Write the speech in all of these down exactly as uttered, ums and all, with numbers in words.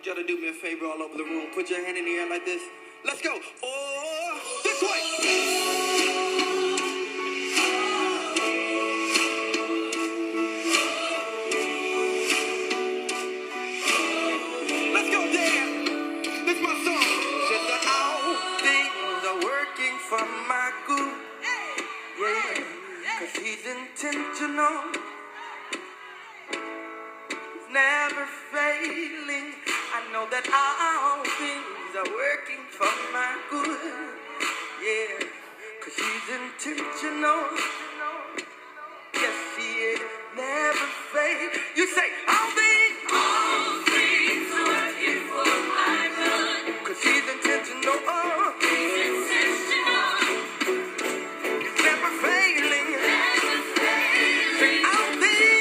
need y'all to do me a favor all over the room. Put your hand in the air like this. Let's go. Oh, this way. Let's go, Dan. This is my song. Said that all things are working for my good. Yeah, cause he's intentional. Never failing. I know that all things are working for my good. Yeah, cause he's intentional. Yes, he is. Never fail. You say all things. All things are working for my good. Cause he's intentional. Oh, he's intentional. He's never failing. Never failing. Say all things.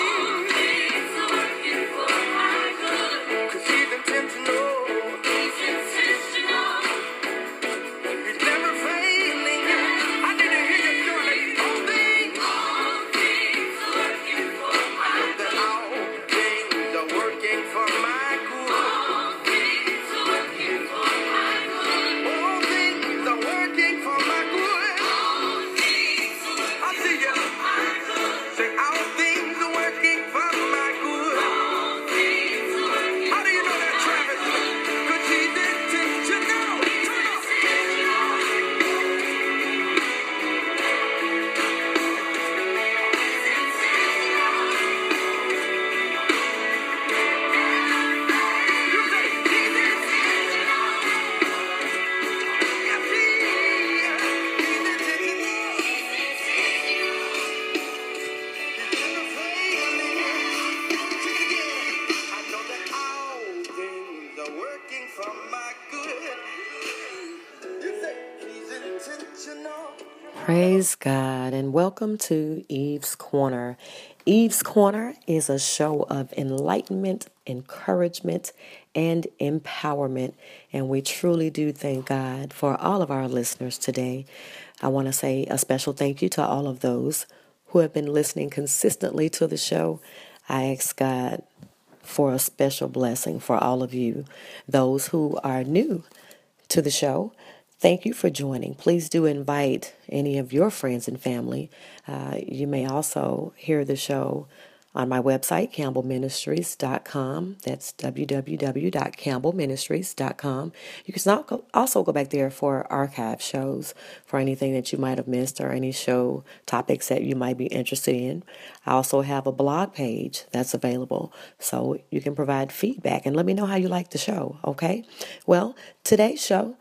Praise God and welcome to Eve's Corner. Eve's Corner is a show of enlightenment, encouragement, and empowerment. And we truly do thank God for all of our listeners today. I want to say a special thank you to all of those who have been listening consistently to the show. I ask God for a special blessing for all of you. Those who are new to the show, thank you for joining. Please do invite any of your friends and family. Uh, you may also hear the show on my website, campbell ministries dot com. That's w w w dot campbell ministries dot com. You can also go back there for archive shows for anything that you might have missed or any show topics that you might be interested in. I also have a blog page that's available, so you can provide feedback and let me know how you like the show, okay? Well, today's show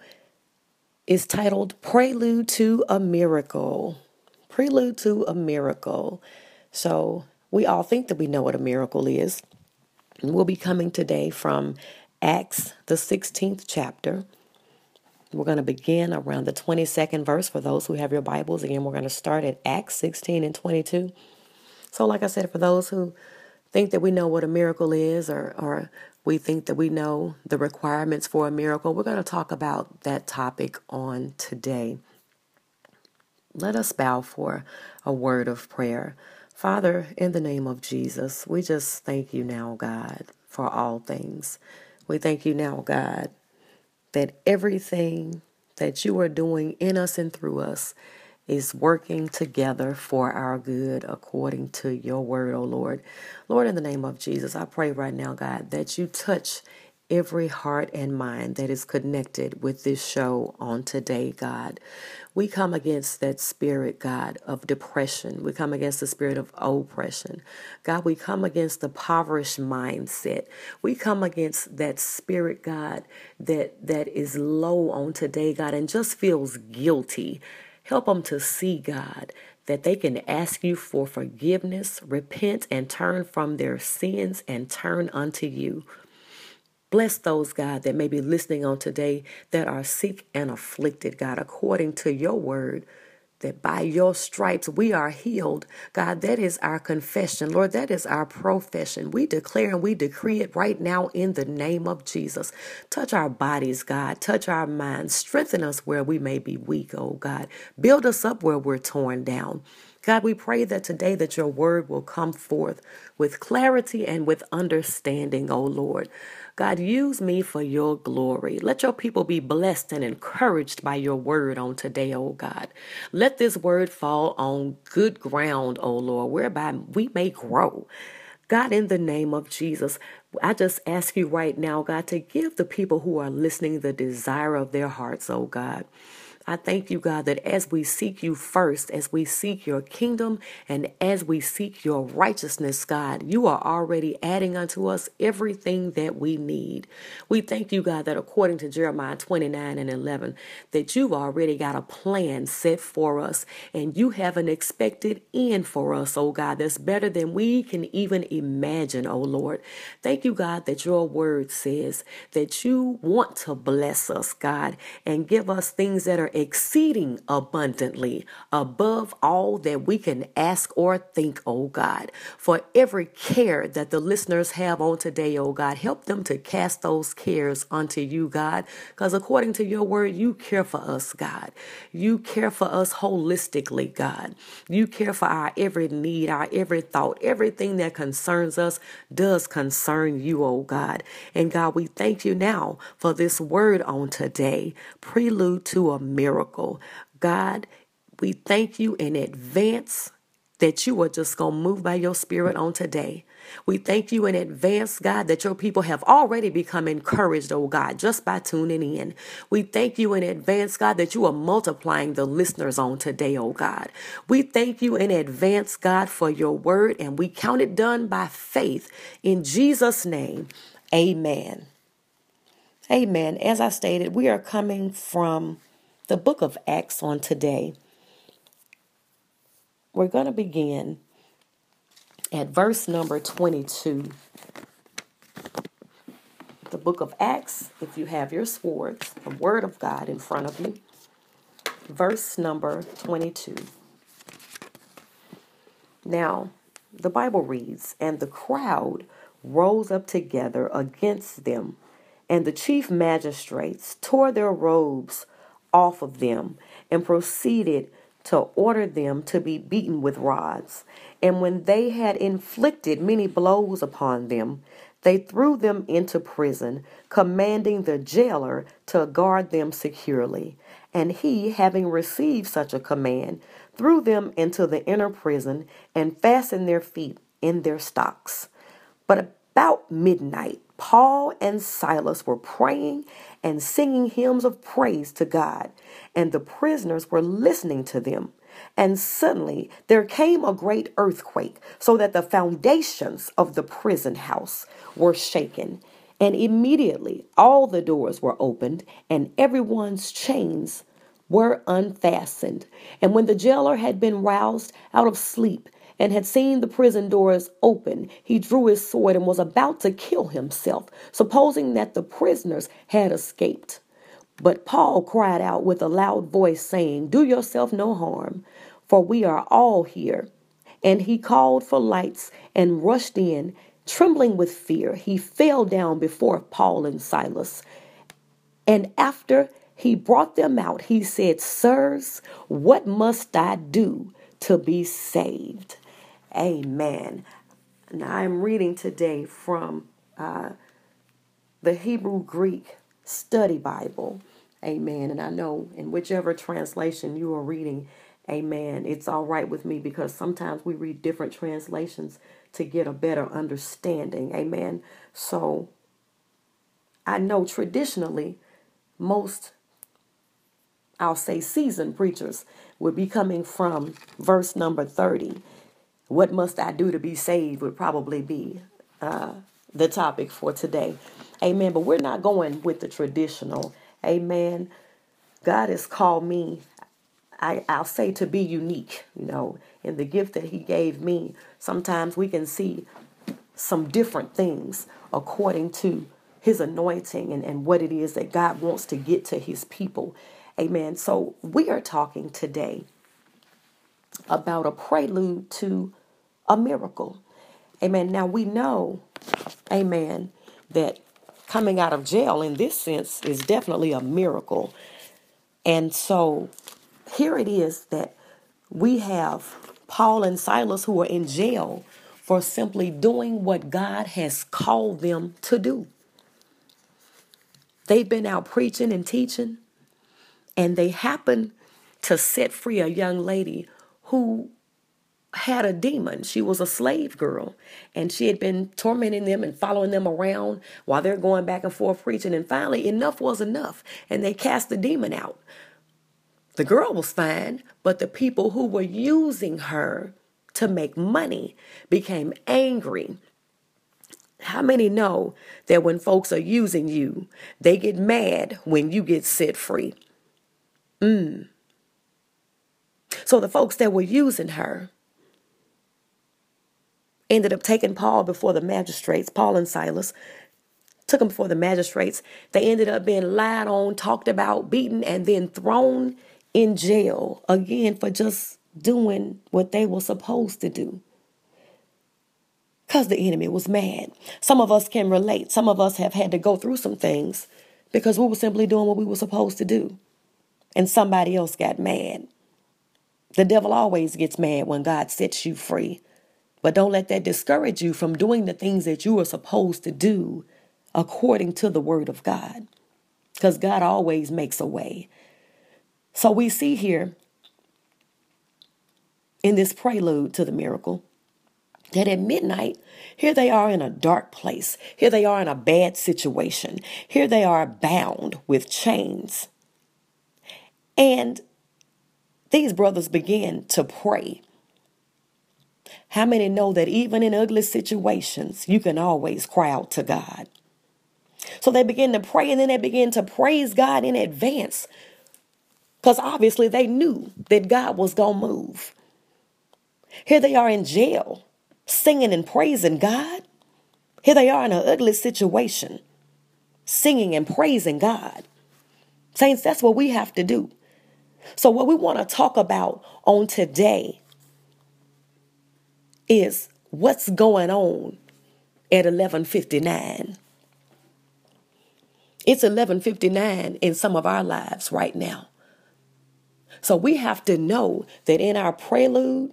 is titled Prelude to a Miracle. Prelude to a Miracle. So we all think that we know what a miracle is. And we'll be coming today from Acts, the sixteenth chapter. We're going to begin around the twenty-second verse for those who have your Bibles. Again, we're going to start at Acts sixteen and twenty-two. So like I said, for those who think that we know what a miracle is, or, or we think that we know the requirements for a miracle, we're going to talk about that topic on today. Let us bow for a word of prayer. Father, in the name of Jesus, we just thank you now, God, for all things. We thank you now, God, that everything that you are doing in us and through us is working together for our good according to your word, oh Lord. Lord, in the name of Jesus, I pray right now, God, that you touch every heart and mind that is connected with this show on today, God. We come against that spirit, God, of depression. We come against the spirit of oppression. God, we come against the impoverished mindset. We come against that spirit, God, that that is low on today, God, and just feels guilty. Help them to see, God, that they can ask you for forgiveness, repent, and turn from their sins and turn unto you. Bless those, God, that may be listening on today that are sick and afflicted, God, according to your word, that by your stripes we are healed. God, that is our confession. Lord, that is our profession. We declare and we decree it right now in the name of Jesus. Touch our bodies, God. Touch our minds. Strengthen us where we may be weak, oh God. Build us up where we're torn down. God, we pray that today that your word will come forth with clarity and with understanding, oh Lord. God, use me for your glory. Let your people be blessed and encouraged by your word on today, oh God. Let this word fall on good ground, oh Lord, whereby we may grow. God, in the name of Jesus, I just ask you right now, God, to give the people who are listening the desire of their hearts, oh God. I thank you, God, that as we seek you first, as we seek your kingdom, and as we seek your righteousness, God, you are already adding unto us everything that we need. We thank you, God, that according to Jeremiah twenty-nine and eleven, that you've already got a plan set for us, and you have an expected end for us, oh God, that's better than we can even imagine, oh Lord. Thank you, God, that your word says that you want to bless us, God, and give us things that are exceeding abundantly above all that we can ask or think, oh God. For every care that the listeners have on today, oh God, help them to cast those cares unto you, God, because according to your word, you care for us, God. You care for us holistically, God. You care for our every need, our every thought, everything that concerns us does concern you, oh God. And God, we thank you now for this word on today, prelude to a miracle. God, we thank you in advance that you are just going to move by your spirit on today. We thank you in advance, God, that your people have already become encouraged, oh God, just by tuning in. We thank you in advance, God, that you are multiplying the listeners on today, oh God. We thank you in advance, God, for your word, and we count it done by faith. In Jesus' name, amen. Amen. As I stated, we are coming from the book of Acts on today. We're going to begin at verse number twenty-two. The book of Acts, if you have your swords, the word of God in front of you. Verse number twenty-two. Now, the Bible reads, "And the crowd rose up together against them, and the chief magistrates tore their robes off of them and proceeded to order them to be beaten with rods. And when they had inflicted many blows upon them, they threw them into prison, commanding the jailer to guard them securely. And he, having received such a command, threw them into the inner prison and fastened their feet in their stocks. But about midnight, Paul and Silas were praying and singing hymns of praise to God, and the prisoners were listening to them. And suddenly there came a great earthquake, so that the foundations of the prison house were shaken. And immediately all the doors were opened, and everyone's chains were unfastened. And when the jailer had been roused out of sleep, and had seen the prison doors open, he drew his sword and was about to kill himself, supposing that the prisoners had escaped. But Paul cried out with a loud voice, saying, 'Do yourself no harm, for we are all here.' And he called for lights and rushed in, trembling with fear. He fell down before Paul and Silas. And after he brought them out, he said, 'Sirs, what must I do to be saved?'" Amen. Now I'm reading today from uh, the Hebrew Greek Study Bible. Amen. And I know in whichever translation you are reading, amen, it's all right with me, because sometimes we read different translations to get a better understanding. Amen. So I know traditionally most, I'll say seasoned preachers would be coming from verse number thirty. What must I do to be saved would probably be uh, the topic for today. Amen. But we're not going with the traditional. Amen. God has called me, I, I'll say, to be unique, you know, in the gift that he gave me. Sometimes we can see some different things according to his anointing and, and what it is that God wants to get to his people. Amen. So we are talking today about a prelude to a miracle. Amen. Now we know, amen, that coming out of jail in this sense is definitely a miracle. And so here it is that we have Paul and Silas, who are in jail for simply doing what God has called them to do. They've been out preaching and teaching, and they happened to set free a young lady who had a demon. She was a slave girl, and she had been tormenting them and following them around while they're going back and forth preaching. And finally, enough was enough, and they cast the demon out. The girl was fine, but the people who were using her to make money became angry. How many know that when folks are using you, they get mad when you get set free? Mm. So the folks that were using her ended up taking Paul before the magistrates, Paul and Silas, took them before the magistrates. They ended up being lied on, talked about, beaten, and then thrown in jail again for just doing what they were supposed to do. Because the enemy was mad. Some of us can relate. Some of us have had to go through some things because we were simply doing what we were supposed to do. And somebody else got mad. The devil always gets mad when God sets you free. But don't let that discourage you from doing the things that you are supposed to do according to the word of God. Because God always makes a way. So we see here in this prelude to the miracle that at midnight, here they are in a dark place. Here they are in a bad situation. Here they are bound with chains. And these brothers began to pray. How many know that even in ugly situations, you can always cry out to God? So they began to pray, and then they began to praise God in advance. Because obviously they knew that God was going to move. Here they are in jail, singing and praising God. Here they are in an ugly situation, singing and praising God. Saints, that's what we have to do. So what we want to talk about on today is what's going on at eleven fifty-nine. It's eleven fifty-nine in some of our lives right now. So we have to know that in our prelude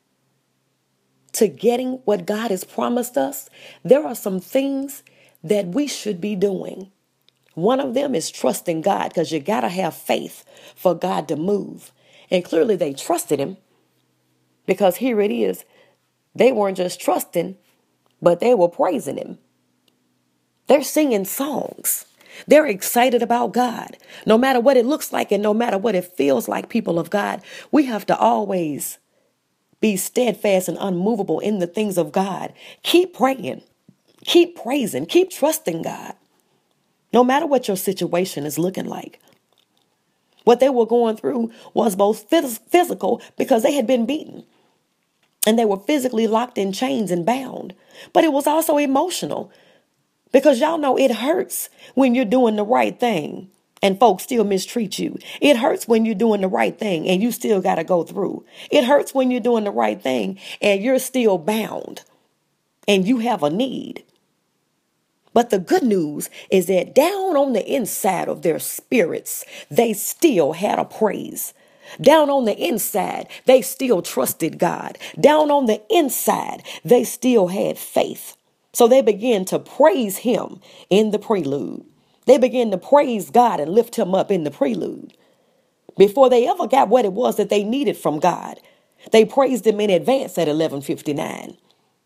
to getting what God has promised us, there are some things that we should be doing. One of them is trusting God, because you got to have faith for God to move. And clearly they trusted him, because here it is. They weren't just trusting, but they were praising him. They're singing songs. They're excited about God. No matter what it looks like and no matter what it feels like, people of God, we have to always be steadfast and unmovable in the things of God. Keep praying. Keep praising. Keep trusting God. No matter what your situation is looking like. What they were going through was both phys- physical because they had been beaten. And they were physically locked in chains and bound. But it was also emotional. Because y'all know it hurts when you're doing the right thing and folks still mistreat you. It hurts when you're doing the right thing and you still got to go through. It hurts when you're doing the right thing and you're still bound and you have a need. But the good news is that down on the inside of their spirits, they still had a praise. Down on the inside, they still trusted God. Down on the inside, they still had faith. So they began to praise him in the prelude. They began to praise God and lift him up in the prelude. Before they ever got what it was that they needed from God, they praised him in advance at eleven fifty-nine.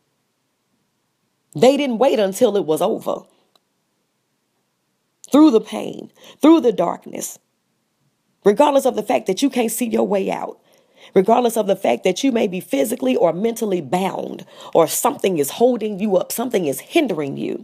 They didn't wait until it was over. Through the pain, through the darkness, regardless of the fact that you can't see your way out, regardless of the fact that you may be physically or mentally bound, or something is holding you up, something is hindering you.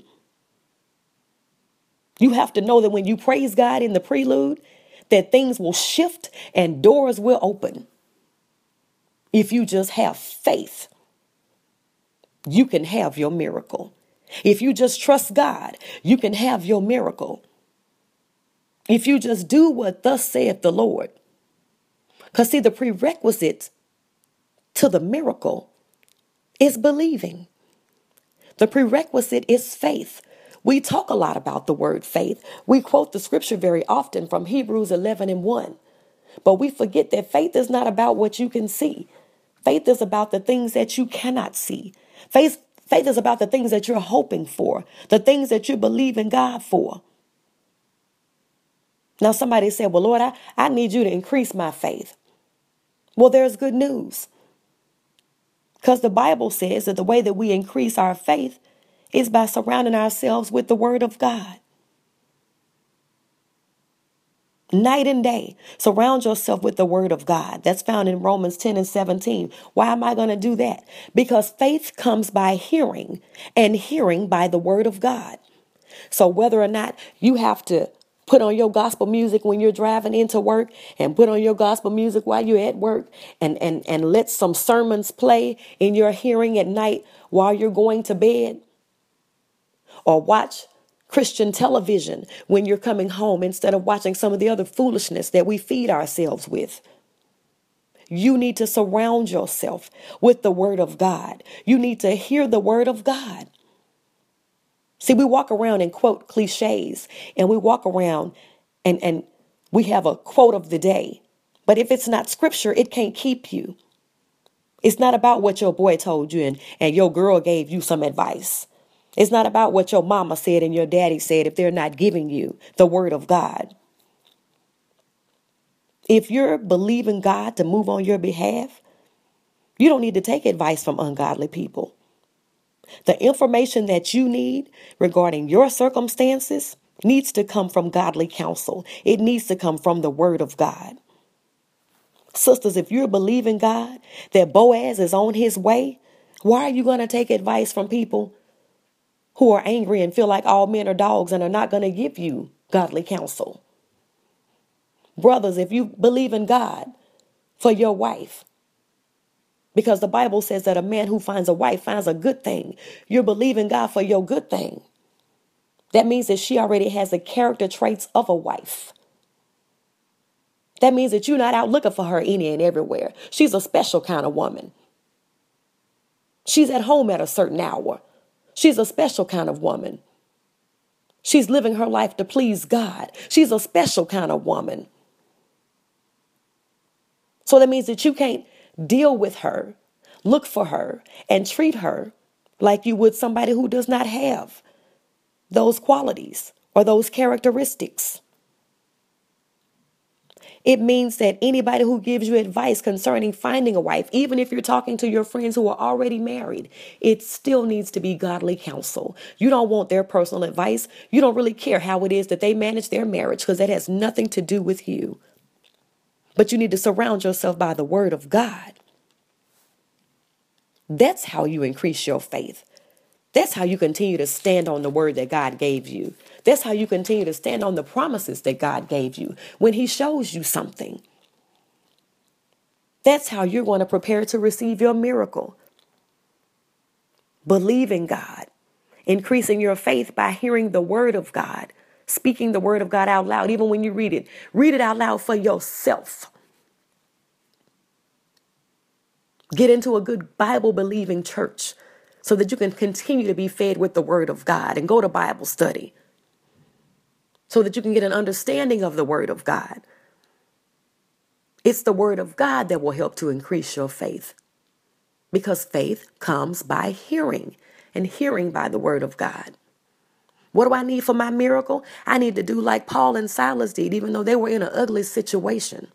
You have to know that when you praise God in the prelude, that things will shift and doors will open. If you just have faith, you can have your miracle. If you just trust God, you can have your miracle. If you just do what thus saith the Lord. Because see, the prerequisite to the miracle is believing. The prerequisite is faith. We talk a lot about the word faith. We quote the scripture very often from Hebrews eleven and one. But we forget that faith is not about what you can see. Faith is about the things that you cannot see. Faith, faith is about the things that you're hoping for, the things that you believe in God for. Now, somebody said, well, Lord, I, I need you to increase my faith. Well, there's good news. Because the Bible says that the way that we increase our faith is by surrounding ourselves with the word of God. Night and day, surround yourself with the word of God. That's found in Romans ten and seventeen. Why am I going to do that? Because faith comes by hearing, and hearing by the word of God. So whether or not you have to put on your gospel music when you're driving into work, and put on your gospel music while you're at work, and, and, and let some sermons play in your hearing at night while you're going to bed, or watch Christian television when you're coming home instead of watching some of the other foolishness that we feed ourselves with. You need to surround yourself with the word of God. You need to hear the word of God. See, we walk around and quote cliches, and we walk around and, and we have a quote of the day. But if it's not scripture, it can't keep you. It's not about what your boy told you and, and your girl gave you some advice. It's not about what your mama said and your daddy said if they're not giving you the word of God. If you're believing God to move on your behalf, you don't need to take advice from ungodly people. The information that you need regarding your circumstances needs to come from godly counsel. It needs to come from the word of God. Sisters, if you're believing God that Boaz is on his way, why are you going to take advice from people who are angry and feel like all men are dogs and are not going to give you godly counsel? Brothers, if you believe in God for your wife, because the Bible says that a man who finds a wife finds a good thing. You're believing God for your good thing. That means that she already has the character traits of a wife. That means that you're not out looking for her any and everywhere. She's a special kind of woman. She's at home at a certain hour. She's a special kind of woman. She's living her life to please God. She's a special kind of woman. So that means that you can't deal with her, look for her, and treat her like you would somebody who does not have those qualities or those characteristics. It means that anybody who gives you advice concerning finding a wife, even if you're talking to your friends who are already married, it still needs to be godly counsel. You don't want their personal advice. You don't really care how it is that they manage their marriage, because that has nothing to do with you. But you need to surround yourself by the word of God. That's how you increase your faith. That's how you continue to stand on the word that God gave you. That's how you continue to stand on the promises that God gave you when he shows you something. That's how you're going to prepare to receive your miracle. Believing God, increasing your faith by hearing the word of God, speaking the word of God out loud. Even when you read it, read it out loud for yourself. Get into a good Bible-believing church so that you can continue to be fed with the word of God, and go to Bible study so that you can get an understanding of the word of God. It's the word of God that will help to increase your faith, because faith comes by hearing, and hearing by the word of God. What do I need for my miracle? I need to do like Paul and Silas did, even though they were in an ugly situation.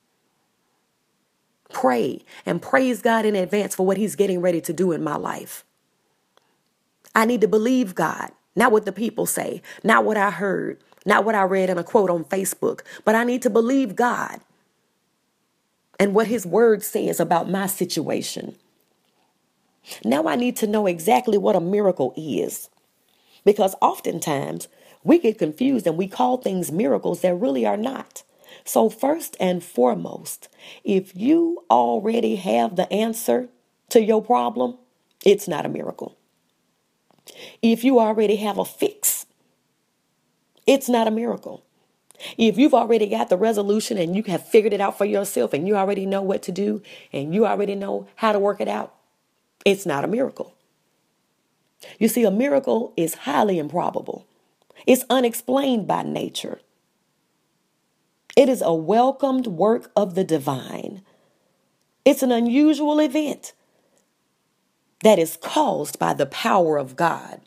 Pray and praise God in advance for what he's getting ready to do in my life. I need to believe God, not what the people say, not what I heard, not what I read in a quote on Facebook, but I need to believe God and what his word says about my situation. Now I need to know exactly what a miracle is, because oftentimes we get confused and we call things miracles that really are not. So first and foremost, if you already have the answer to your problem, it's not a miracle. If you already have a fix, it's not a miracle. If you've already got the resolution and you have figured it out for yourself and you already know what to do and you already know how to work it out, it's not a miracle. You see, a miracle is highly improbable. It's unexplained by nature. It is a welcomed work of the divine. It's an unusual event that is caused by the power of God.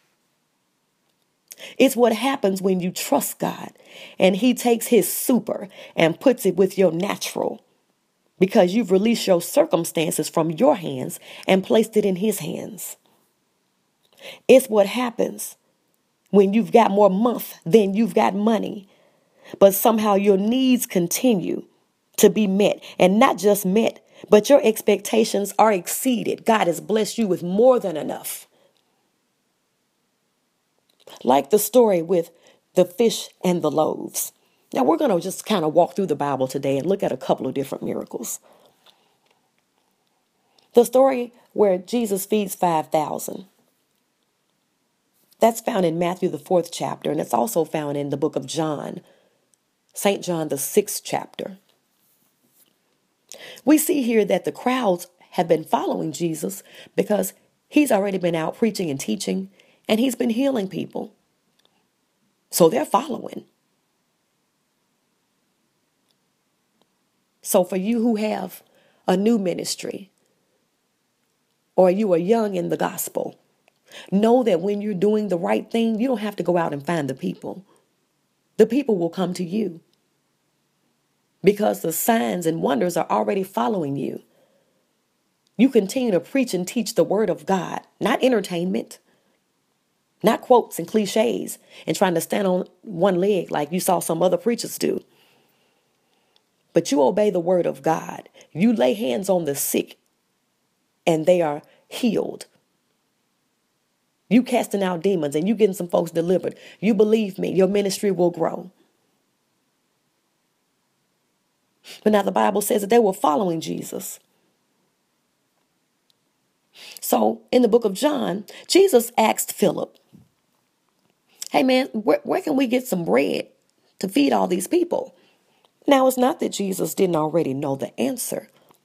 It's what happens when you trust God and he takes his super and puts it with your natural, because you've released your circumstances from your hands and placed it in his hands. It's what happens when you've got more month than you've got money, but somehow your needs continue to be met, and not just met, but your expectations are exceeded. God has blessed you with more than enough. Like the story with the fish and the loaves. Now we're going to just kind of walk through the Bible today and look at a couple of different miracles. The story where Jesus feeds five thousand. That's found in Matthew, the fourth chapter, and it's also found in the book of John, Saint John, the sixth chapter. We see here that the crowds have been following Jesus because he's already been out preaching and teaching, and he's been healing people. So they're following. So for you who have a new ministry, or you are young in the gospel, know that when you're doing the right thing, you don't have to go out and find the people. The people will come to you because the signs and wonders are already following you. You continue to preach and teach the word of God, not entertainment, not quotes and cliches and trying to stand on one leg like you saw some other preachers do. But you obey the word of God. You lay hands on the sick and they are healed. You casting out demons and you getting some folks delivered. You believe me, your ministry will grow. But now the Bible says that they were following Jesus. So in the book of John, Jesus asked Philip, hey man, where, where can we get some bread to feed all these people? Now it's not that Jesus didn't already know the answer,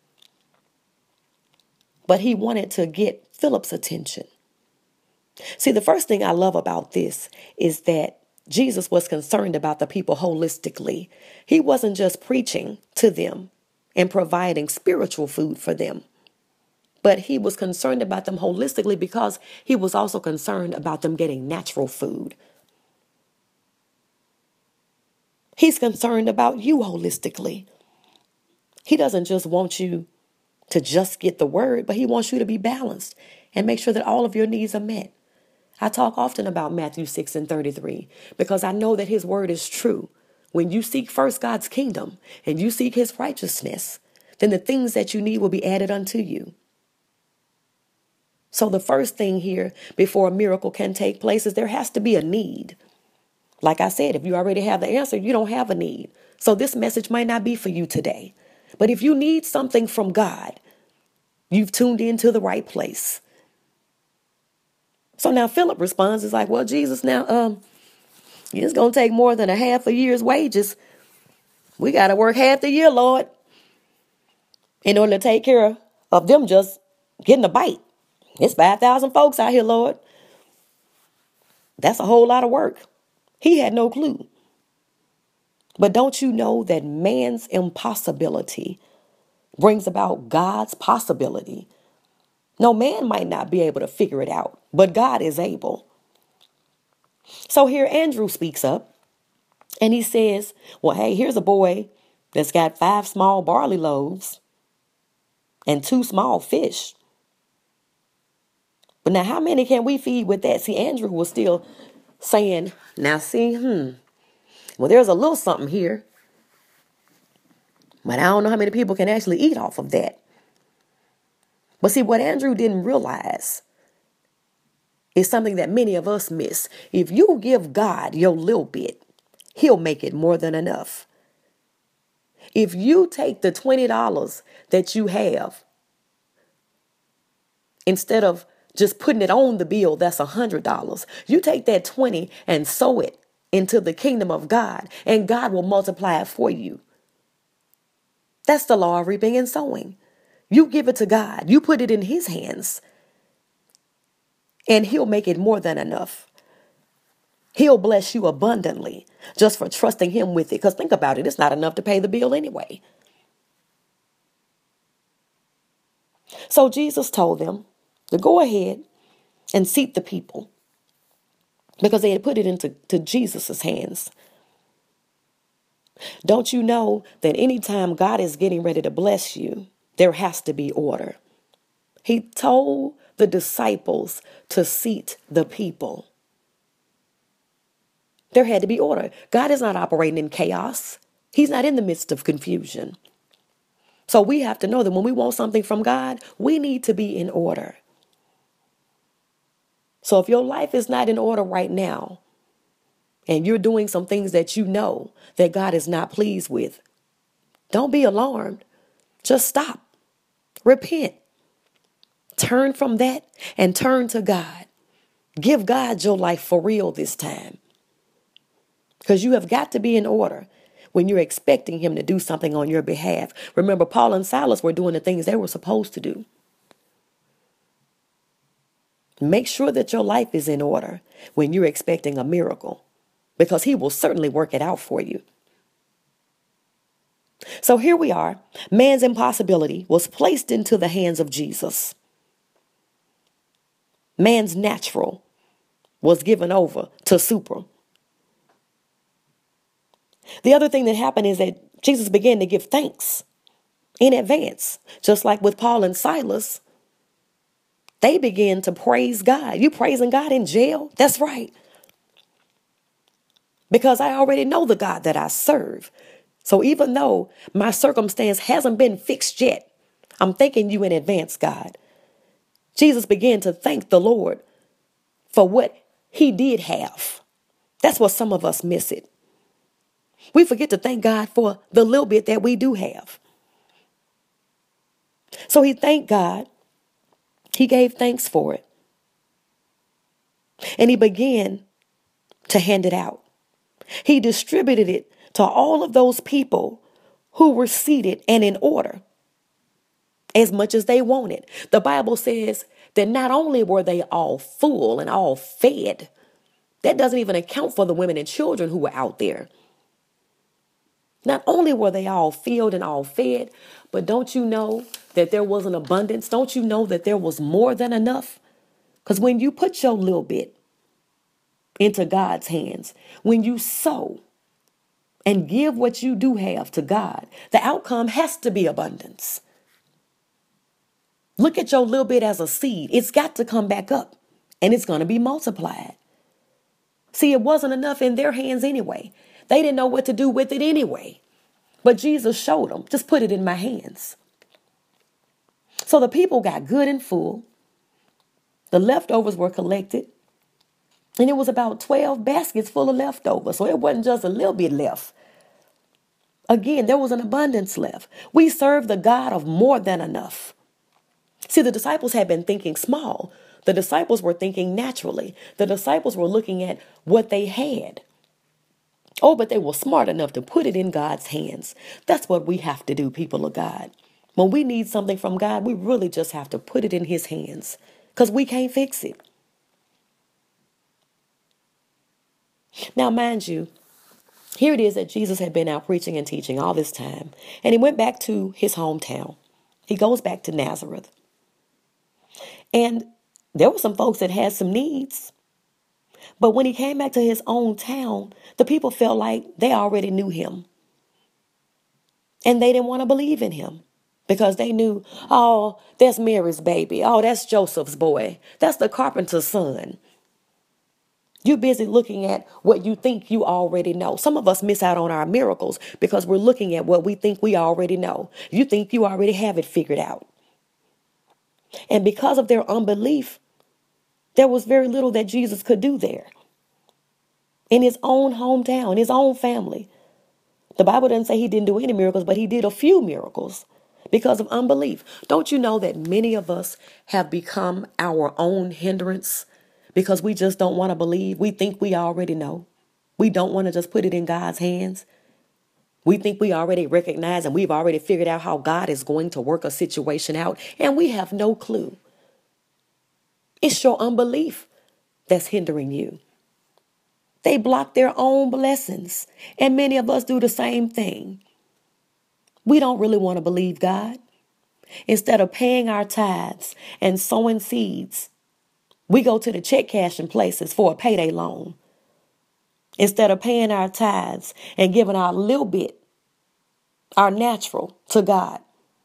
but he wanted to get Philip's attention. See, the first thing I love about this is that Jesus was concerned about the people holistically. He wasn't just preaching to them and providing spiritual food for them, but he was concerned about them holistically because he was also concerned about them getting natural food. He's concerned about you holistically. He doesn't just want you to just get the word, but he wants you to be balanced and make sure that all of your needs are met. I talk often about Matthew six and thirty-three because I know that his word is true. When you seek first God's kingdom and you seek his righteousness, then the things that you need will be added unto you. So the first thing here before a miracle can take place is there has to be a need. Like I said, if you already have the answer, you don't have a need. So this message might not be for you today. But if you need something from God, you've tuned into the right place. So now Philip responds, is like, well, Jesus, now um, it's going to take more than a half a year's wages. We got to work half the year, Lord, in order to take care of them just getting a bite. It's five thousand folks out here, Lord. That's a whole lot of work. He had no clue. But don't you know that man's impossibility brings about God's possibility? No, man might not be able to figure it out, but God is able. So here Andrew speaks up and he says, well, hey, here's a boy that's got five small barley loaves and two small fish. But now how many can we feed with that? See, Andrew was still saying, now see, hmm, well, there's a little something here, but I don't know how many people can actually eat off of that. But see, what Andrew didn't realize is something that many of us miss. If you give God your little bit, he'll make it more than enough. If you take the twenty dollars that you have, instead of just putting it on the bill, that's one hundred dollars. You take that twenty and sow it into the kingdom of God, and God will multiply it for you. That's the law of reaping and sowing. You give it to God. You put it in his hands, and he'll make it more than enough. He'll bless you abundantly just for trusting him with it. Because think about it, it's not enough to pay the bill anyway. So Jesus told them to go ahead and seat the people because they had put it into to Jesus's hands. Don't you know that anytime God is getting ready to bless you, there has to be order? He told the disciples to seat the people. There had to be order. God is not operating in chaos. He's not in the midst of confusion. So we have to know that when we want something from God, we need to be in order. So if your life is not in order right now, and you're doing some things that you know that God is not pleased with, don't be alarmed. Just stop. Repent. Turn from that and turn to God. Give God your life for real this time. Because you have got to be in order when you're expecting him to do something on your behalf. Remember, Paul and Silas were doing the things they were supposed to do. Make sure that your life is in order when you're expecting a miracle, because he will certainly work it out for you. So here we are. Man's impossibility was placed into the hands of Jesus. Man's natural was given over to super. The other thing that happened is that Jesus began to give thanks in advance, just like with Paul and Silas. They began to praise God. You praising God in jail? That's right. Because I already know the God that I serve. So even though my circumstance hasn't been fixed yet, I'm thanking you in advance, God. Jesus began to thank the Lord for what he did have. That's what some of us miss it. We forget to thank God for the little bit that we do have. So he thanked God. He gave thanks for it. And he began to hand it out. He distributed it to all of those people who were seated and in order as much as they wanted. The Bible says that not only were they all full and all fed, that doesn't even account for the women and children who were out there. Not only were they all filled and all fed, but don't you know that there was an abundance? Don't you know that there was more than enough? Because when you put your little bit into God's hands, when you sow and give what you do have to God, the outcome has to be abundance. Look at your little bit as a seed. It's got to come back up and it's going to be multiplied. See, it wasn't enough in their hands anyway. They didn't know what to do with it anyway. But Jesus showed them, just put it in my hands. So the people got good and full. The leftovers were collected. And it was about twelve baskets full of leftovers. So it wasn't just a little bit left. Again, there was an abundance left. We serve the God of more than enough. See, the disciples had been thinking small. The disciples were thinking naturally. The disciples were looking at what they had. Oh, but they were smart enough to put it in God's hands. That's what we have to do, people of God. When we need something from God, we really just have to put it in his hands because we can't fix it. Now, mind you, here it is that Jesus had been out preaching and teaching all this time, and he went back to his hometown. He goes back to Nazareth. And there were some folks that had some needs. But when he came back to his own town, the people felt like they already knew him. And they didn't want to believe in him because they knew, oh, that's Mary's baby. Oh, that's Joseph's boy. That's the carpenter's son. You're busy looking at what you think you already know. Some of us miss out on our miracles because we're looking at what we think we already know. You think you already have it figured out. And because of their unbelief, there was very little that Jesus could do there. In his own hometown, his own family. The Bible doesn't say he didn't do any miracles, but he did a few miracles because of unbelief. Don't you know that many of us have become our own hindrance because we just don't want to believe? We think we already know. We don't want to just put it in God's hands. We think we already recognize and we've already figured out how God is going to work a situation out, and we have no clue. It's your unbelief that's hindering you. They block their own blessings, and many of us do the same thing. We don't really want to believe God. Instead of paying our tithes and sowing seeds, we go to the check cashing places for a payday loan. Instead of paying our tithes and giving our little bit, our natural, to God,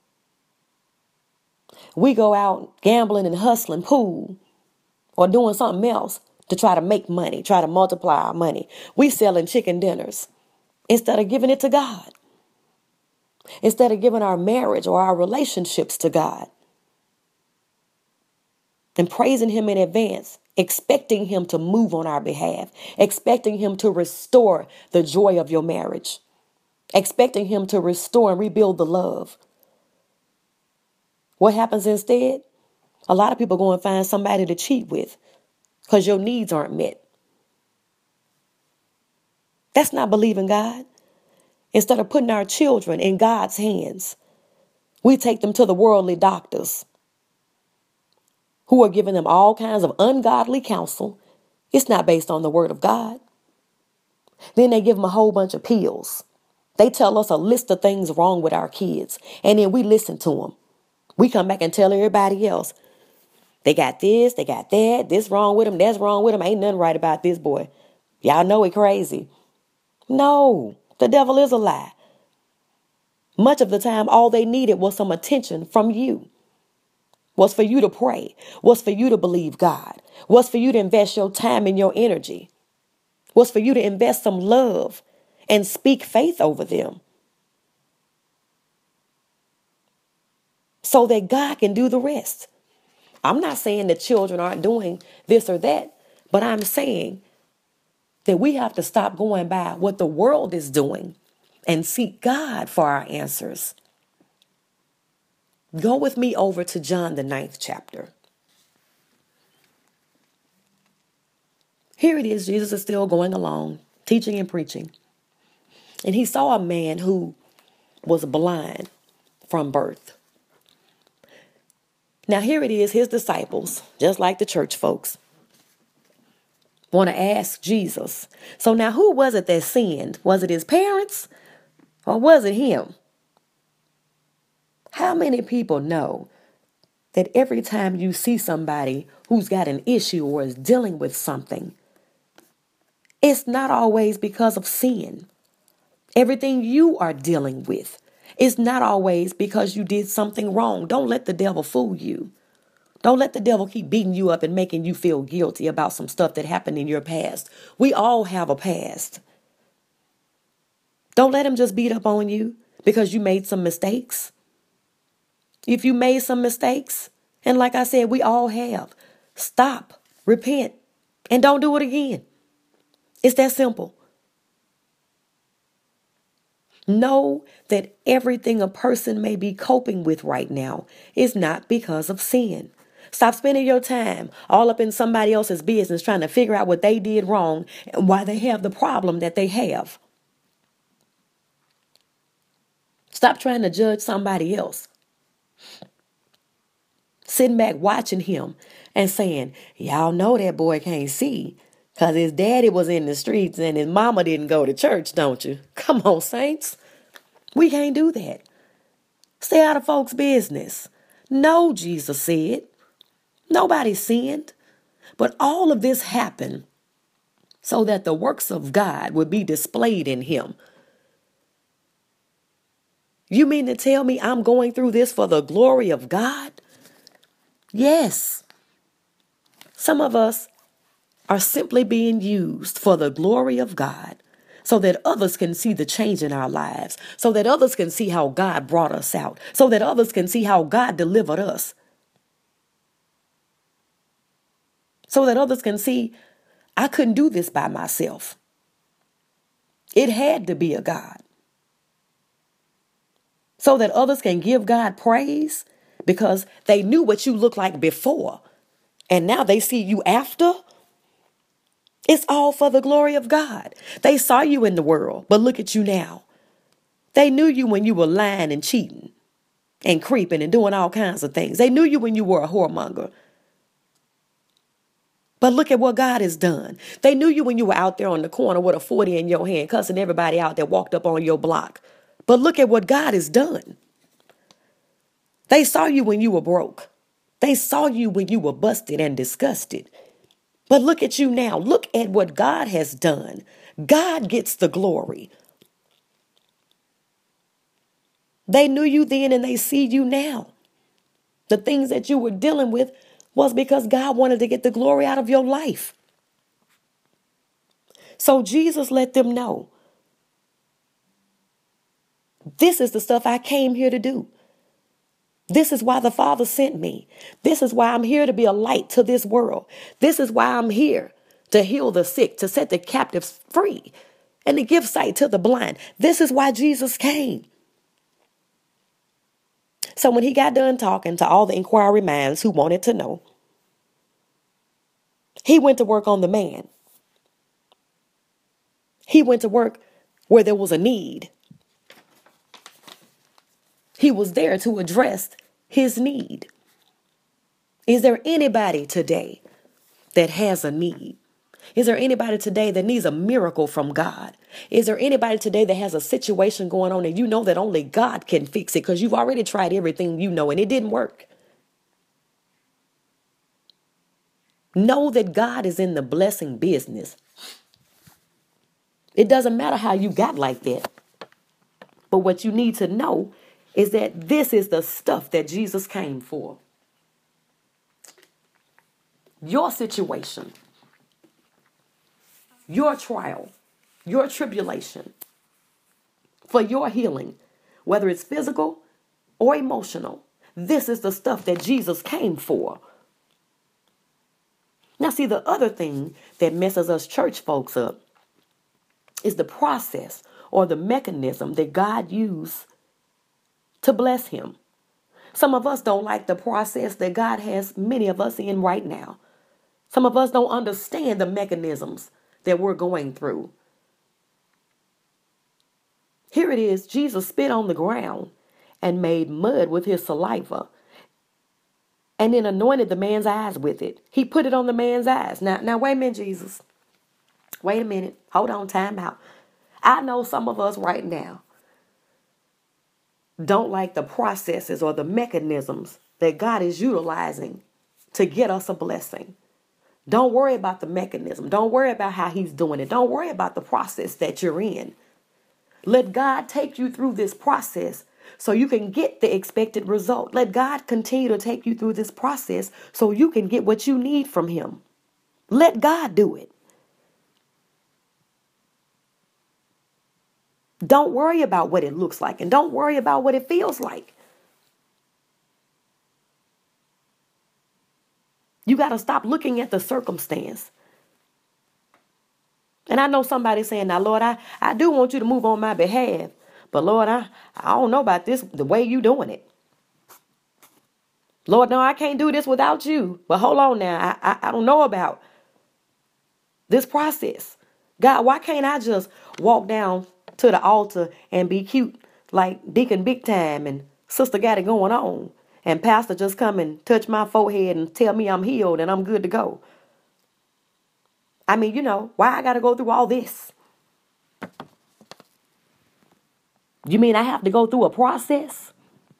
we go out gambling and hustling pool or doing something else to try to make money, try to multiply our money. We selling chicken dinners instead of giving it to God. Instead of giving our marriage or our relationships to God and praising him in advance, expecting him to move on our behalf, expecting him to restore the joy of your marriage, expecting him to restore and rebuild the love. What happens instead? A lot of people go and find somebody to cheat with because your needs aren't met. That's not believing God. Instead of putting our children in God's hands, we take them to the worldly doctors who are giving them all kinds of ungodly counsel. It's not based on the word of God. Then they give them a whole bunch of pills. They tell us a list of things wrong with our kids, and then we listen to them. We come back and tell everybody else, they got this, they got that, this wrong with them, that's wrong with them. Ain't nothing right about this boy. Y'all know he crazy. No. The devil is a lie. Much of the time, all they needed was some attention from you. Was for you to pray. Was for you to believe God. Was for you to invest your time and your energy. Was for you to invest some love and speak faith over them. So that God can do the rest. I'm not saying that children aren't doing this or that, but I'm saying that we have to stop going by what the world is doing and seek God for our answers. Go with me over to John, the ninth chapter. Here it is. Jesus is still going along, teaching and preaching. And he saw a man who was blind from birth. Now here it is, his disciples, just like the church folks, want to ask Jesus. So now who was it that sinned? Was it his parents or was it him? How many people know that every time you see somebody who's got an issue or is dealing with something, it's not always because of sin. Everything you are dealing with is not always because you did something wrong. Don't let the devil fool you. Don't let the devil keep beating you up and making you feel guilty about some stuff that happened in your past. We all have a past. Don't let him just beat up on you because you made some mistakes. If you made some mistakes, and like I said, we all have, stop, repent, and don't do it again. It's that simple. Know that everything a person may be coping with right now is not because of sin. Stop spending your time all up in somebody else's business trying to figure out what they did wrong and why they have the problem that they have. Stop trying to judge somebody else. Sitting back watching him and saying, y'all know that boy can't see because his daddy was in the streets and his mama didn't go to church, don't you? Come on, saints. We can't do that. Stay out of folks' business. No, Jesus said. Nobody sinned. But all of this happened so that the works of God would be displayed in him. You mean to tell me I'm going through this for the glory of God? Yes. Some of us are simply being used for the glory of God so that others can see the change in our lives, so that others can see how God brought us out, so that others can see how God delivered us, so that others can see I couldn't do this by myself. It had to be a God. So that others can give God praise because they knew what you looked like before. And now they see you after. It's all for the glory of God. They saw you in the world, but look at you now. They knew you when you were lying and cheating and creeping and doing all kinds of things. They knew you when you were a whoremonger. But look at what God has done. They knew you when you were out there on the corner with a forty in your hand, cussing everybody out that walked up on your block. But look at what God has done. They saw you when you were broke. They saw you when you were busted and disgusted. But look at you now. Look at what God has done. God gets the glory. They knew you then and they see you now. The things that you were dealing with was because God wanted to get the glory out of your life. So Jesus let them know, this is the stuff I came here to do. This is why the Father sent me. This is why I'm here to be a light to this world. This is why I'm here to heal the sick, to set the captives free, and to give sight to the blind. This is why Jesus came. So when he got done talking to all the inquiry minds who wanted to know, he went to work on the man. He went to work where there was a need. He was there to address his need. Is there anybody today that has a need? Is there anybody today that needs a miracle from God? Is there anybody today that has a situation going on and you know that only God can fix it because you've already tried everything you know and it didn't work? Know that God is in the blessing business. It doesn't matter how you got like that. But what you need to know is that this is the stuff that Jesus came for. Your situation, your trial, your tribulation, for your healing, whether it's physical or emotional, this is the stuff that Jesus came for. Now, see, the other thing that messes us church folks up is the process or the mechanism that God used to bless him. Some of us don't like the process that God has many of us in right now. Some of us don't understand the mechanisms that we're going through. Here it is, Jesus spit on the ground and made mud with his saliva and then anointed the man's eyes with it. He put it on the man's eyes. Now, now wait a minute, Jesus. Wait a minute. Hold on, time out. I know some of us right now don't like the processes or the mechanisms that God is utilizing to get us a blessing. Don't worry about the mechanism. Don't worry about how he's doing it. Don't worry about the process that you're in. Let God take you through this process so you can get the expected result. Let God continue to take you through this process so you can get what you need from him. Let God do it. Don't worry about what it looks like and don't worry about what it feels like. You got to stop looking at the circumstance. And I know somebody saying, now, Lord, I, I do want you to move on my behalf. But Lord, I, I don't know about this, the way you doing it. Lord, no, I can't do this without you. But hold on now. I, I, I don't know about this process. God, why can't I just walk down to the altar and be cute like Deacon Big Time and Sister got it going on, and Pastor just come and touch my forehead and tell me I'm healed and I'm good to go? I mean, you know, why I got to go through all this? You mean I have to go through a process?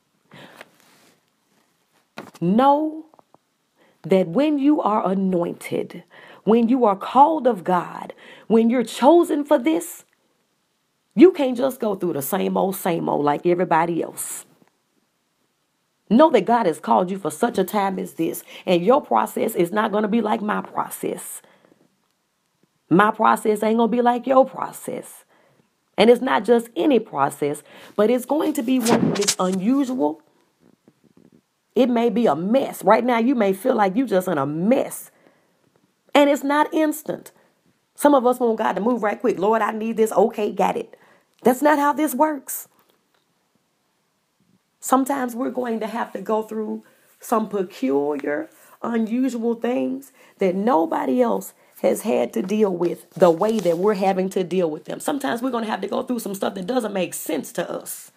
Know that when you are anointed, when you are called of God, when you're chosen for this, you can't just go through the same old, same old like everybody else. Know that God has called you for such a time as this, and your process is not going to be like my process. My process ain't going to be like your process. And it's not just any process, but it's going to be one that's unusual. It may be a mess. Right now, you may feel like you're just in a mess. And it's not instant. Some of us want God to move right quick. Lord, I need this. Okay, got it. That's not how this works. Sometimes we're going to have to go through some peculiar, unusual things that nobody else has had to deal with the way that we're having to deal with them. Sometimes we're going to have to go through some stuff that doesn't make sense to us.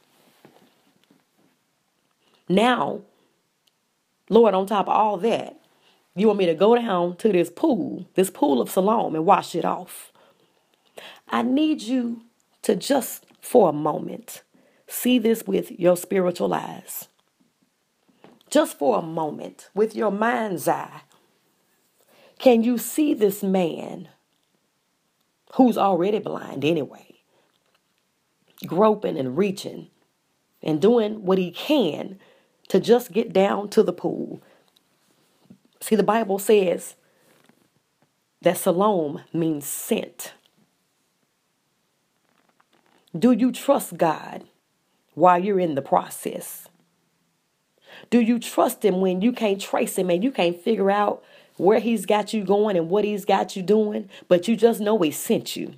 Now, Lord, on top of all that, you want me to go down to this pool, this pool of Siloam, and wash it off. I need you to just for a moment see this with your spiritual eyes. Just for a moment, with your mind's eye, can you see this man who's already blind anyway, groping and reaching and doing what he can to just get down to the pool? See, the Bible says that Siloam means sent. Do you trust God while you're in the process? Do you trust him when you can't trace him and you can't figure out where he's got you going and what he's got you doing, but you just know he sent you?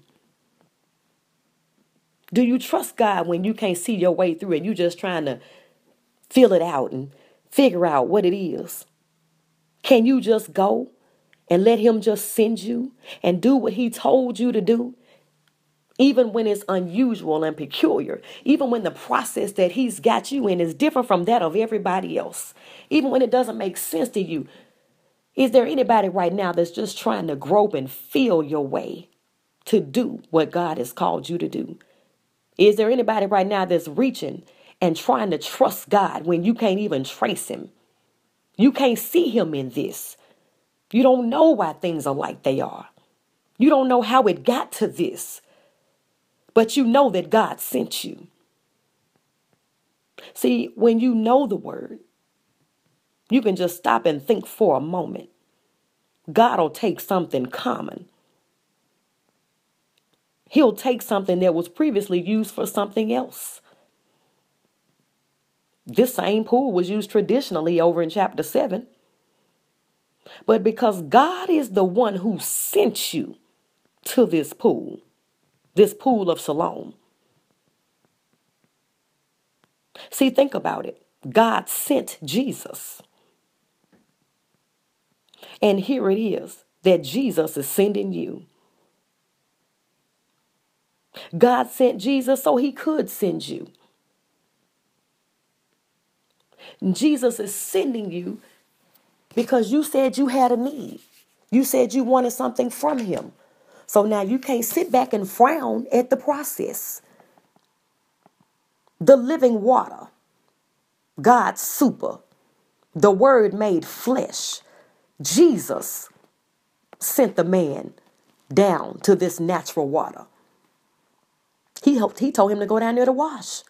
Do you trust God when you can't see your way through it? You just trying to feel it out and figure out what it is. Can you just go and let him just send you and do what he told you to do? Even when it's unusual and peculiar, even when the process that he's got you in is different from that of everybody else, even when it doesn't make sense to you. Is there anybody right now that's just trying to grope and feel your way to do what God has called you to do? Is there anybody right now that's reaching and trying to trust God when you can't even trace him? You can't see him in this. You don't know why things are like they are. You don't know how it got to this. But you know that God sent you. See, when you know the word, you can just stop and think for a moment. God will take something common. He'll take something that was previously used for something else. This same pool was used traditionally over in chapter seven. But because God is the one who sent you to this pool, this pool of Siloam. See, think about it. God sent Jesus. And here it is that Jesus is sending you. God sent Jesus so he could send you. Jesus is sending you because you said you had a need. You said you wanted something from him. So now you can't sit back and frown at the process. The living water, God's super, the word made flesh, Jesus sent the man down to this natural water. He helped, he told him to go down there to wash.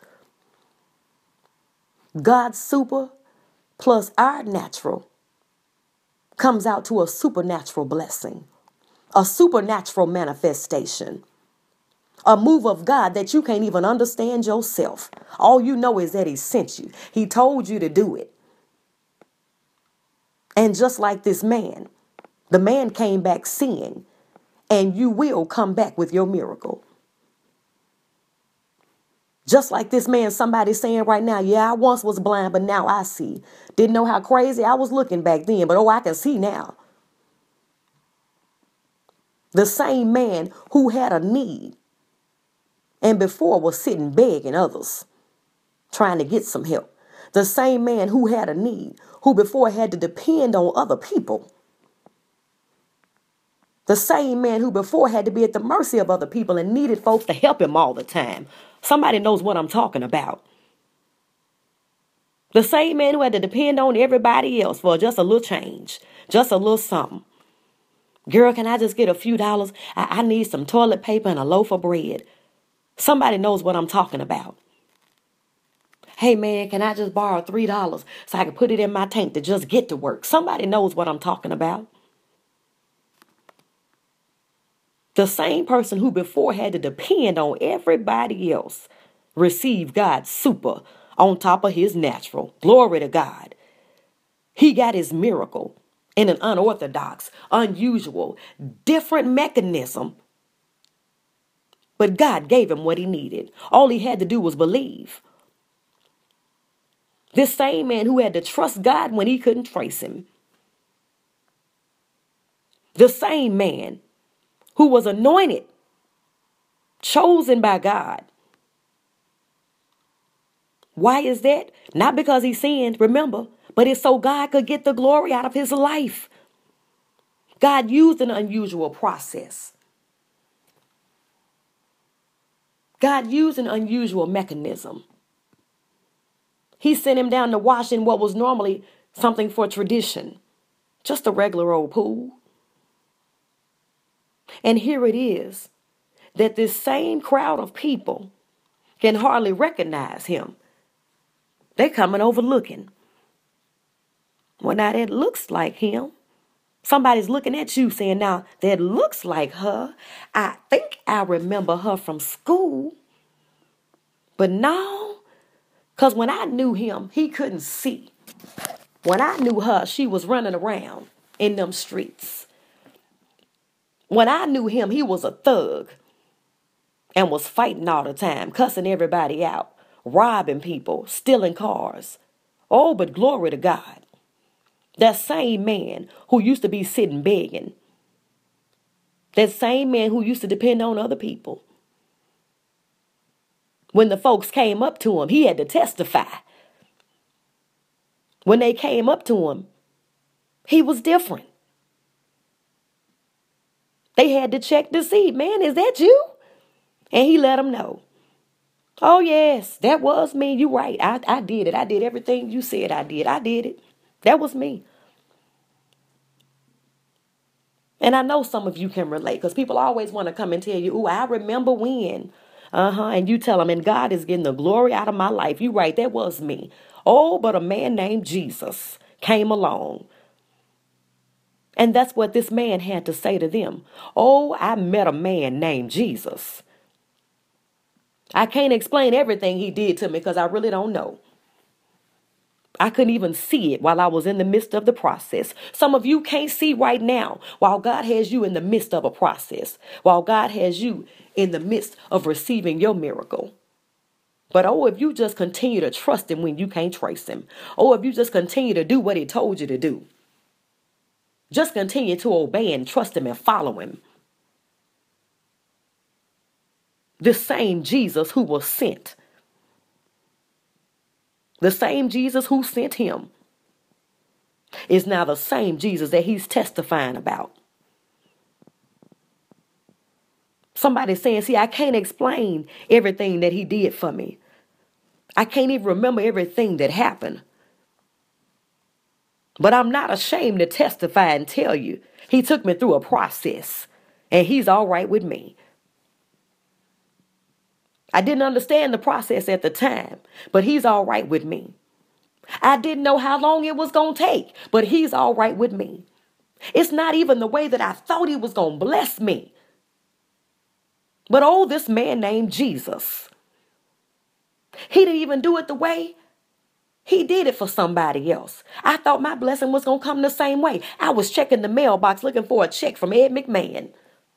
God's super plus our natural comes out to a supernatural blessing, a supernatural manifestation, a move of God that you can't even understand yourself. All you know is that he sent you. He told you to do it. And just like this man, the man came back seeing, and you will come back with your miracle. Just like this man, somebody's saying right now, yeah, I once was blind, but now I see. Didn't know how crazy I was looking back then, but oh, I can see now. The same man who had a need and before was sitting begging others, trying to get some help. The same man who had a need, who before had to depend on other people. The same man who before had to be at the mercy of other people and needed folks to help him all the time. Somebody knows what I'm talking about. The same man who had to depend on everybody else for just a little change, just a little something. Girl, can I just get a few dollars? I, I need some toilet paper and a loaf of bread. Somebody knows what I'm talking about. Hey, man, can I just borrow three dollars so I can put it in my tank to just get to work? Somebody knows what I'm talking about. The same person who before had to depend on everybody else received God's super on top of his natural. Glory to God. He got his miracle in an unorthodox, unusual, different mechanism. But God gave him what he needed. All he had to do was believe. This same man who had to trust God when he couldn't trace him. The same man who was anointed, chosen by God. Why is that? Not because he sinned, remember, but it's so God could get the glory out of his life. God used an unusual process. God used an unusual mechanism. He sent him down to wash in what was normally something for tradition. Just a regular old pool. And here it is that this same crowd of people can hardly recognize him. They're coming over looking. Well, now that looks like him. Somebody's looking at you saying, now that looks like her. I think I remember her from school. But no, because when I knew him, he couldn't see. When I knew her, she was running around in them streets. When I knew him, he was a thug and was fighting all the time, cussing everybody out, robbing people, stealing cars. Oh, but glory to God. That same man who used to be sitting begging. That same man who used to depend on other people. When the folks came up to him, he had to testify. When they came up to him, he was different. They had to check to see, man, is that you? And he let them know. Oh, yes, that was me. You're right. I, I did it. I did everything you said I did. I did it. That was me. And I know some of you can relate because people always want to come and tell you, oh, I remember when. Uh-huh. And you tell them, and God is getting the glory out of my life. You're right. That was me. Oh, but a man named Jesus came along. And that's what this man had to say to them. Oh, I met a man named Jesus. I can't explain everything he did to me because I really don't know. I couldn't even see it while I was in the midst of the process. Some of you can't see right now while God has you in the midst of a process, while God has you in the midst of receiving your miracle. But oh, if you just continue to trust him when you can't trace him. Oh, if you just continue to do what he told you to do. Just continue to obey and trust him and follow him. The same Jesus who was sent. The same Jesus who sent him is now the same Jesus that he's testifying about. Somebody's saying, see, I can't explain everything that he did for me. I can't even remember everything that happened. But I'm not ashamed to testify and tell you he took me through a process and he's all right with me. I didn't understand the process at the time, but he's all right with me. I didn't know how long it was going to take, but he's all right with me. It's not even the way that I thought he was going to bless me. But oh, this man named Jesus, he didn't even do it the way he did it for somebody else. I thought my blessing was going to come the same way. I was checking the mailbox looking for a check from Ed McMahon.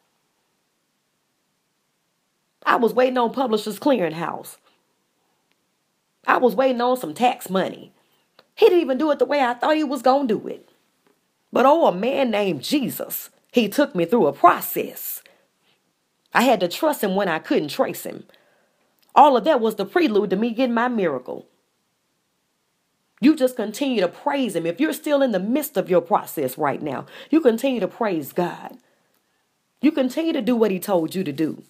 I was waiting on Publishers Clearinghouse. I was waiting on some tax money. He didn't even do it the way I thought he was going to do it. But oh, a man named Jesus, he took me through a process. I had to trust him when I couldn't trace him. All of that was the prelude to me getting my miracle. You just continue to praise him. If you're still in the midst of your process right now, you continue to praise God. You continue to do what he told you to do.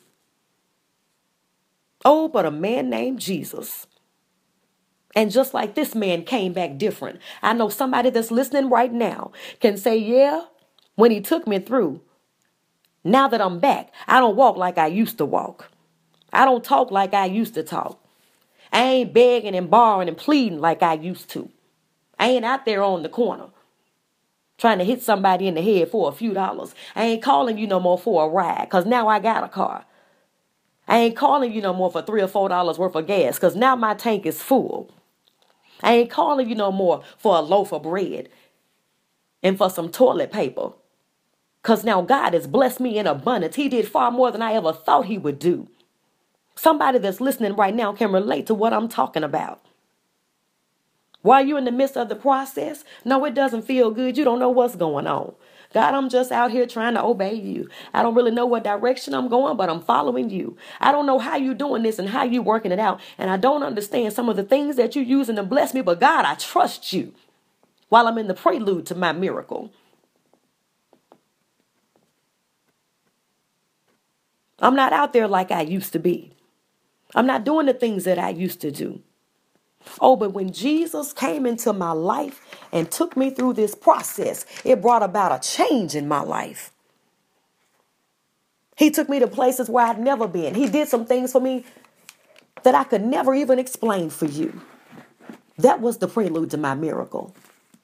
Oh, but a man named Jesus. And just like this man came back different, I know somebody that's listening right now can say, yeah, when he took me through, now that I'm back, I don't walk like I used to walk. I don't talk like I used to talk. I ain't begging and borrowing and pleading like I used to. I ain't out there on the corner trying to hit somebody in the head for a few dollars. I ain't calling you no more for a ride because now I got a car. I ain't calling you no more for three or four dollars worth of gas because now my tank is full. I ain't calling you no more for a loaf of bread and for some toilet paper because now God has blessed me in abundance. He did far more than I ever thought he would do. Somebody that's listening right now can relate to what I'm talking about. While you're in the midst of the process, no, it doesn't feel good. You don't know what's going on. God, I'm just out here trying to obey you. I don't really know what direction I'm going, but I'm following you. I don't know how you're doing this and how you're working it out. And I don't understand some of the things that you're using to bless me. But God, I trust you while I'm in the prelude to my miracle. I'm not out there like I used to be. I'm not doing the things that I used to do. Oh, but when Jesus came into my life and took me through this process, it brought about a change in my life. He took me to places where I'd never been. He did some things for me that I could never even explain for you. That was the prelude to my miracle.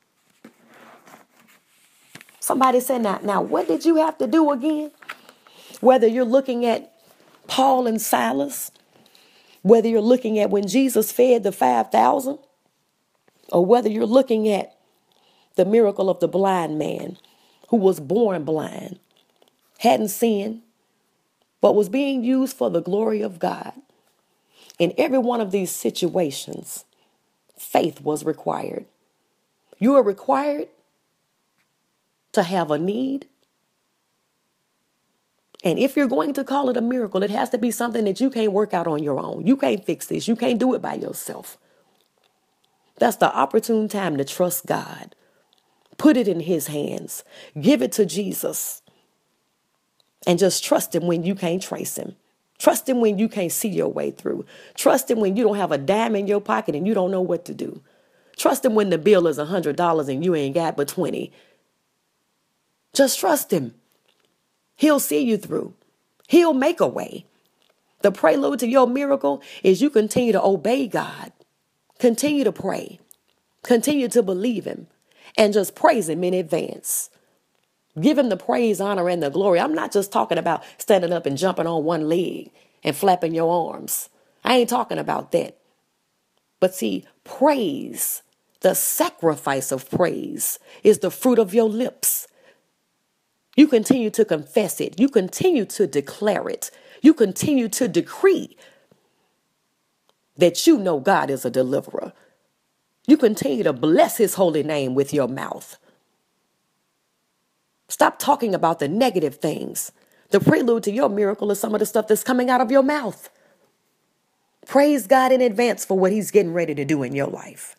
Somebody said, now, now, what did you have to do again? Whether you're looking at Paul and Silas, whether you're looking at when Jesus fed the five thousand, or whether you're looking at the miracle of the blind man who was born blind, hadn't sinned, but was being used for the glory of God. In every one of these situations, faith was required. You are required to have a need. And if you're going to call it a miracle, it has to be something that you can't work out on your own. You can't fix this. You can't do it by yourself. That's the opportune time to trust God. Put it in his hands. Give it to Jesus. And just trust him when you can't trace him. Trust him when you can't see your way through. Trust him when you don't have a dime in your pocket and you don't know what to do. Trust him when the bill is one hundred dollars and you ain't got but twenty. Just trust him. He'll see you through. He'll make a way. The prelude to your miracle is you continue to obey God. Continue to pray. Continue to believe him. And just praise him in advance. Give him the praise, honor, and the glory. I'm not just talking about standing up and jumping on one leg and flapping your arms. I ain't talking about that. But see, praise, the sacrifice of praise, is the fruit of your lips. You continue to confess it. You continue to declare it. You continue to decree that you know God is a deliverer. You continue to bless his holy name with your mouth. Stop talking about the negative things. The prelude to your miracle is some of the stuff that's coming out of your mouth. Praise God in advance for what he's getting ready to do in your life.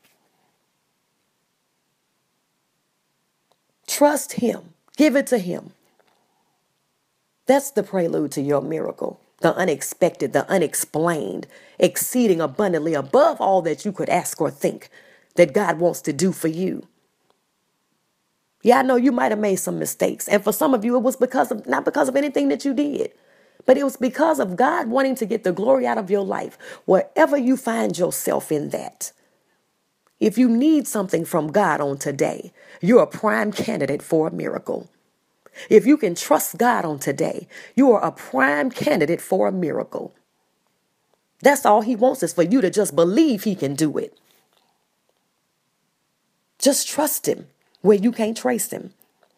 Trust him. Give it to him. That's the prelude to your miracle. The unexpected, the unexplained, exceeding abundantly above all that you could ask or think that God wants to do for you. Yeah, I know you might have made some mistakes. And for some of you, it was because of, not because of anything that you did, but it was because of God wanting to get the glory out of your life, wherever you find yourself in that. If you need something from God on today, you're a prime candidate for a miracle. If you can trust God on today, you are a prime candidate for a miracle. That's all he wants is for you to just believe he can do it. Just trust him where you can't trace him.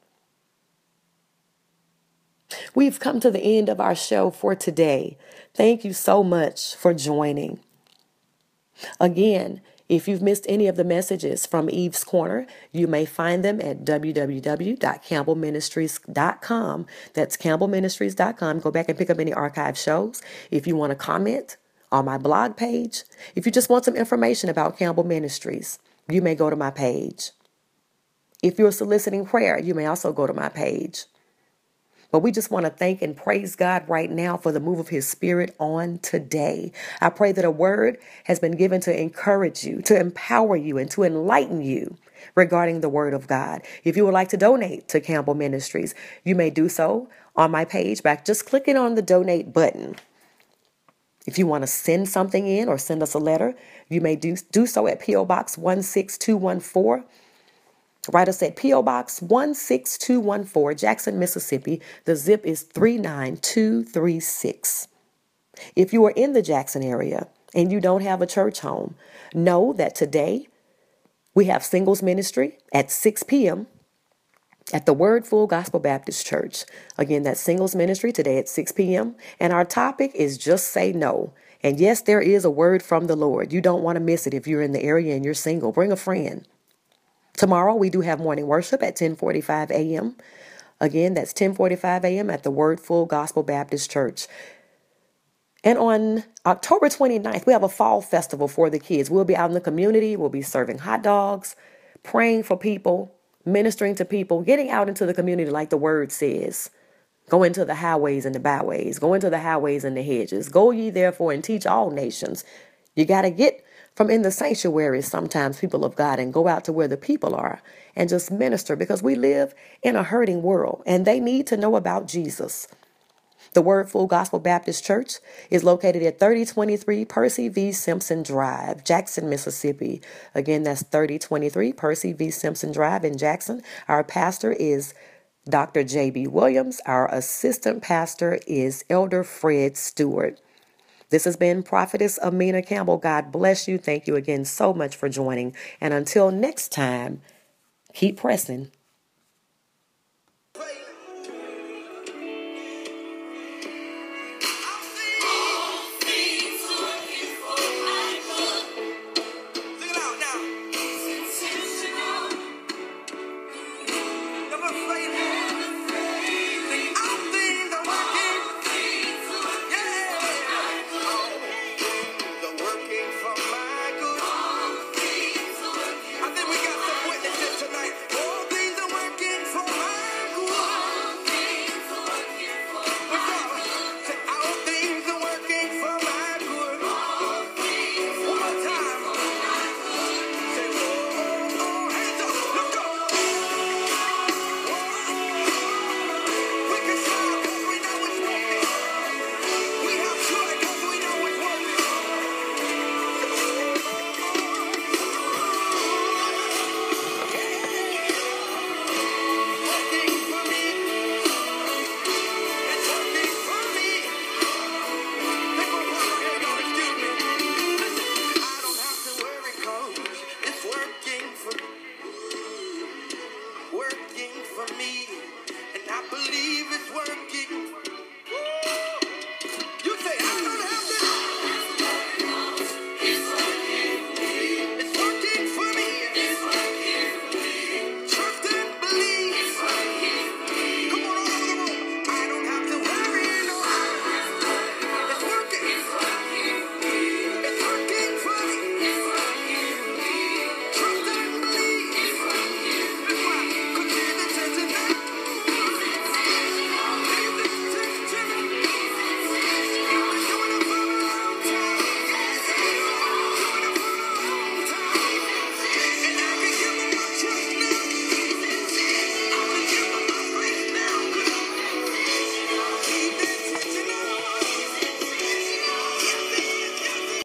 We've come to the end of our show for today. Thank you so much for joining. Again, if you've missed any of the messages from Eve's Corner, you may find them at w w w dot campbell ministries dot com. That's campbell ministries dot com. Go back and pick up any archive shows. If you want to comment on my blog page, if you just want some information about Campbell Ministries, you may go to my page. If you're soliciting prayer, you may also go to my page. But we just want to thank and praise God right now for the move of his spirit on today. I pray that a word has been given to encourage you, to empower you, and to enlighten you regarding the word of God. If you would like to donate to Campbell Ministries, you may do so on my page by just clicking on the donate button. If you want to send something in or send us a letter, you may do, do so at P O Box one six two one four. Write us at P O Box one six two one four, Jackson, Mississippi. The zip is three nine two three six. If you are in the Jackson area and you don't have a church home, know that today we have singles ministry at six p.m. at the Word Full Gospel Baptist Church. Again, that's singles ministry today at six p.m. And our topic is just say no. And yes, there is a word from the Lord. You don't want to miss it if you're in the area and you're single. Bring a friend. Tomorrow, we do have morning worship at ten forty-five a.m. Again, that's ten forty-five a.m. at the Word Full Gospel Baptist Church. And on October twenty-ninth, we have a fall festival for the kids. We'll be out in the community. We'll be serving hot dogs, praying for people, ministering to people, getting out into the community like the word says. Go into the highways and the byways. Go into the highways and the hedges. Go ye therefore and teach all nations. You got to get from in the sanctuary sometimes, people of God, and go out to where the people are and just minister, because we live in a hurting world and they need to know about Jesus. The Word Full Gospel Baptist Church is located at thirty twenty-three Percy V. Simpson Drive, Jackson, Mississippi. Again, that's thirty twenty-three Percy V. Simpson Drive in Jackson. Our pastor is Doctor J B. Williams. Our assistant pastor is Elder Fred Stewart. This has been Prophetess Amina Campbell. God bless you. Thank you again so much for joining. And until next time, keep pressing.